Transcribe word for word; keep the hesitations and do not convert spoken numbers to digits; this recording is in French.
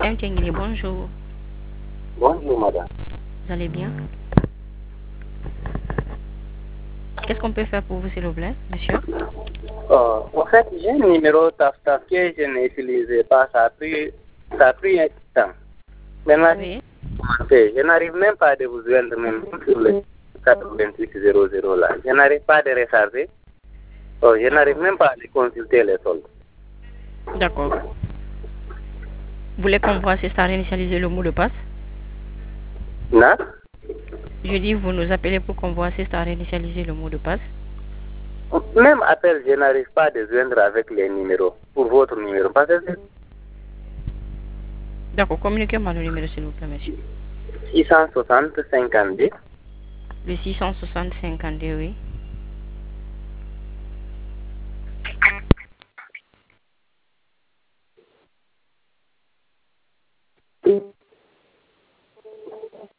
M T N, bonjour. Bonjour, madame. Vous allez bien? Qu'est-ce qu'on peut faire pour vous, s'il vous plaît, monsieur? Euh, en fait, j'ai un numéro T A F T A F que je n'utilisais pas. Ça a pris, ça a pris un temps. Maintenant, Oui. je n'arrive même pas à vous joindre même sur le quatre-vingt-huit zéro zéro là. Je n'arrive pas à recharger. Oh, je n'arrive même pas à consulter les soldes. D'accord. Vous voulez qu'on vous assiste à réinitialiser le mot de passe? Non? Je dis, vous nous appelez pour qu'on vous assiste à réinitialiser le mot de passe. Même appel, je n'arrive pas à joindre avec les numéros. Pour votre numéro. Parce que D'accord, communiquez-moi le numéro, s'il vous plaît, monsieur. six cent soixante cinquante-deux. Le six cent soixante cinquante-deux, oui.